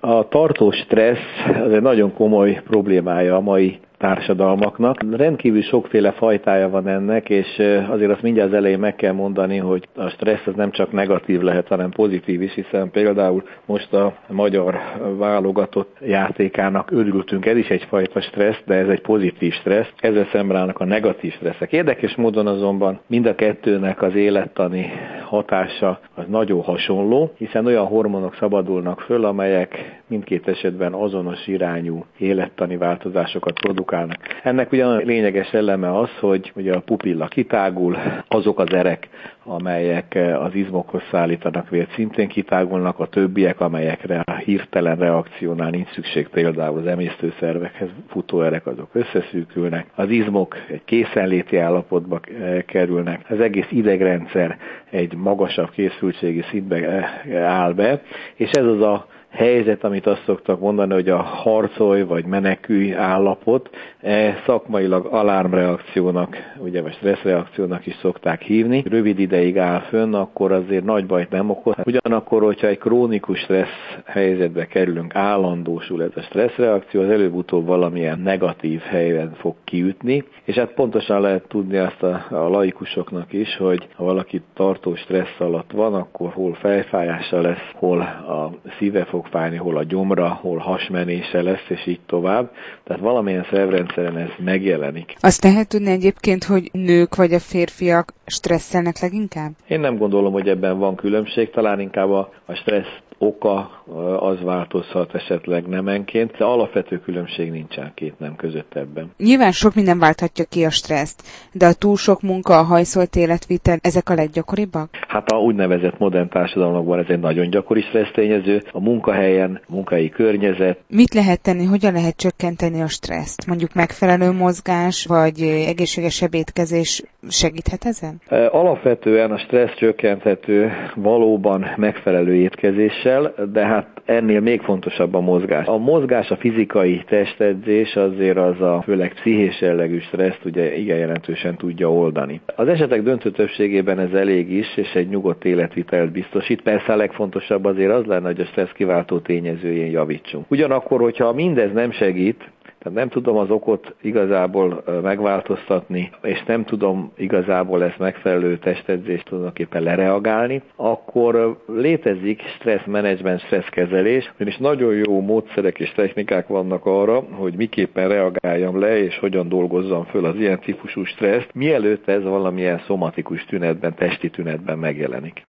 A tartós stressz az egy nagyon komoly problémája a mai társadalmaknak. Rendkívül sokféle fajtája van ennek, és azért azt mindjárt az elején meg kell mondani, hogy a stressz az nem csak negatív lehet, hanem pozitív is, hiszen például most a magyar válogatott játékának örültünk, ez is egyfajta stressz, de ez egy pozitív stressz. Ezzel szemben állnak a negatív stresszek. Érdekes módon azonban mind a kettőnek az élettani hatása az nagyon hasonló, hiszen olyan hormonok szabadulnak föl, amelyek mindkét esetben azonos irányú élettani változásokat produkálnak. Ennek ugyan lényeges eleme az, hogy ugye a pupilla kitágul, azok az erek, amelyek az izmokhoz szállítanak vért, szintén kitágulnak, a többiek, amelyekre a hirtelen reakciónál nincs szükség, például az emésztőszervekhez futó erek, azok összeszűkülnek, az izmok egy készenléti állapotba kerülnek, az egész idegrendszer egy magasabb készültségi szintbe áll be, és ez az a helyzet, amit azt szoktak mondani, hogy a harcolj vagy menekülj állapot, szakmailag alarmreakciónak, ugye vagy stresszreakciónak is szokták hívni. Rövid ideig áll fönn, akkor azért nagy bajt nem okoz. Ugyanakkor, hogyha egy krónikus stressz helyzetbe kerülünk, állandósul ez a stresszreakció, az előbb-utóbb valamilyen negatív helyen fog kiütni, és hát pontosan lehet tudni azt a laikusoknak is, hogy ha valaki tartós stressz alatt van, akkor hol fejfájása lesz, hol a szíve fog fájni, hol a gyomra, hol hasmenése lesz, és így tovább. Tehát valamilyen szervrendszeren ez megjelenik. Azt lehet tudni egyébként, hogy nők vagy a férfiak stresszelnek leginkább? Én nem gondolom, hogy ebben van különbség, talán inkább a stressz oka az változhat esetleg nemenként, de alapvető különbség nincsen két nem között ebben. Nyilván sok minden válthatja ki a stresszt, de a túl sok munka, a hajszolt életvitel, ezek a leggyakoribbak? Hát a úgynevezett modern társadalmakban ez egy nagyon gyakori stressztényező, a munkahelyen, munkai környezet. Mit lehet tenni, hogyan lehet csökkenteni a stresszt? Mondjuk megfelelő mozgás, vagy egészségesebb étkezés segíthet ezen? Alapvetően a stressz csökkenthető valóban megfelelő étkezéssel, de hát ennél még fontosabb a mozgás. A mozgás, a fizikai testedzés azért az a főleg pszichés jellegű stresszt ugye igen jelentősen tudja oldani. Az esetek döntő többségében ez elég is, és egy nyugodt életvitelt biztosít. Persze a legfontosabb azért az lenne, hogy a stressz kiváltó tényezőjén javítsunk. Ugyanakkor, hogyha mindez nem segít, tehát nem tudom az okot igazából megváltoztatni, és nem tudom igazából ezt megfelelő testedzést tulajdonképpen lereagálni, akkor létezik stressz menedzsment, stresszkezelés, és nagyon jó módszerek és technikák vannak arra, hogy miképpen reagáljam le, és hogyan dolgozzam föl az ilyen típusú stresszt, mielőtt ez valamilyen szomatikus tünetben, testi tünetben megjelenik.